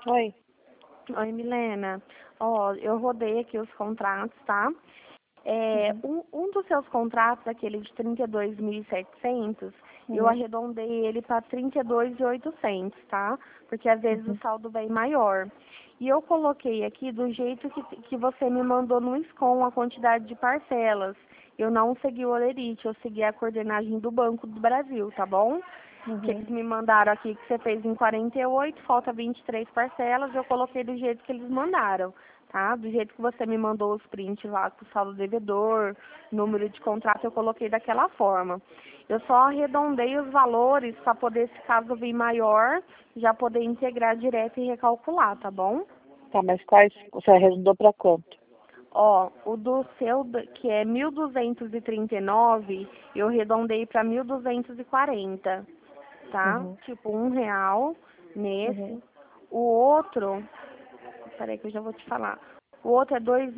Oi. Oi, Milena. Ó, eu rodei aqui os contratos, tá? Um dos seus contratos, aquele de 32.700, eu arredondei ele para 32.800, tá? Porque às vezes o saldo vem maior. E eu coloquei aqui do jeito que você me mandou no SCOM a quantidade de parcelas. Eu não segui o Olerite, eu segui a coordenagem do Banco do Brasil, tá bom? Que eles me mandaram aqui que você fez em 48, falta 23 parcelas, eu coloquei do jeito que eles mandaram, tá? Do jeito que você me mandou os prints lá com o saldo devedor, número de contrato, eu coloquei daquela forma. Eu só arredondei os valores para poder, se caso vir maior, já poder integrar direto e recalcular, tá bom? Tá, mas quais você arredondou para quanto? Ó, o do seu, que é 1.239, eu arredondei para 1.240. Tá? Tipo, R$ 1 nesse. O outro, peraí que eu já vou te falar. O outro é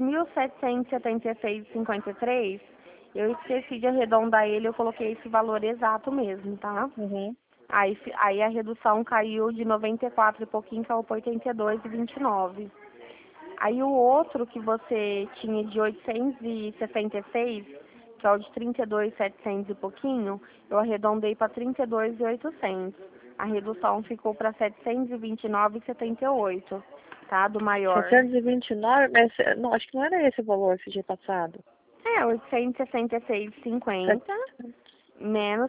2.776,53. Eu esqueci de arredondar ele, eu coloquei esse valor exato mesmo, tá? Aí a redução caiu de 94 e pouquinho, caiu para 82,29. Aí o outro que você tinha de 876, que é o de 32.700 e pouquinho, eu arredondei para 32.800. A redução ficou para 729,78, tá? Do maior. 729, mas não, acho que não era esse o valor esse dia passado. É, 866,50 menos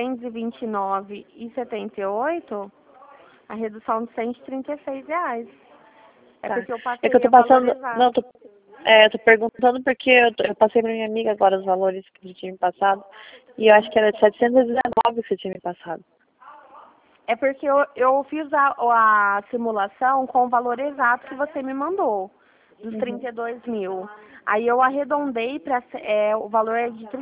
729,78, a redução de R$ 136. É Tá. porque eu É que eu passei tô a valor passando. Não, exato. eu tô perguntando porque eu passei pra minha amiga agora os valores que você tinha me passado. E eu acho que era de 719 que você tinha me passado. É porque eu fiz a simulação com o valor exato que você me mandou, dos 32 mil. Aí eu arredondei para o valor é de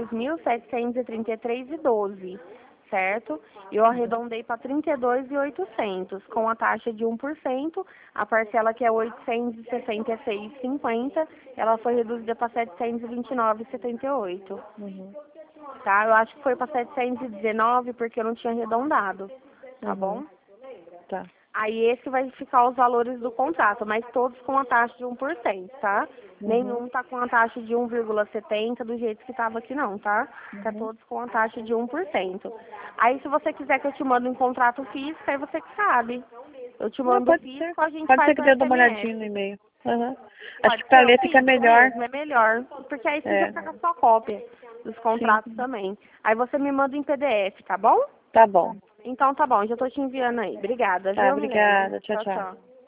32.733,12, certo? Eu arredondei para 32.800 com a taxa de 1%, a parcela que é 866,50, ela foi reduzida para 729,78. Tá? Eu acho que foi para 719 porque eu não tinha arredondado. Tá bom? Tá. Aí esse vai ficar os valores do contrato, mas todos com a taxa de 1%, tá? Nenhum tá com a taxa de 1,70 do jeito que tava aqui não, tá? Tá todos com a taxa de 1%. Aí se você quiser que eu te mande um contrato físico, aí você que sabe. Eu te Não, mando o pode ser. físico, a gente Pode faz ser o que eu dê uma olhadinha no SMS. e-mail. Acho Pode que pra ser o ler fica físico melhor. mesmo, é melhor. Porque aí você já É. fica com a sua cópia dos Sim. contratos também. Aí você me manda em PDF, tá bom? Tá bom. Então tá bom, já tô te enviando aí. Obrigada, Tá, viu, Milena? obrigada. Tchau, Tchau, tchau. tchau.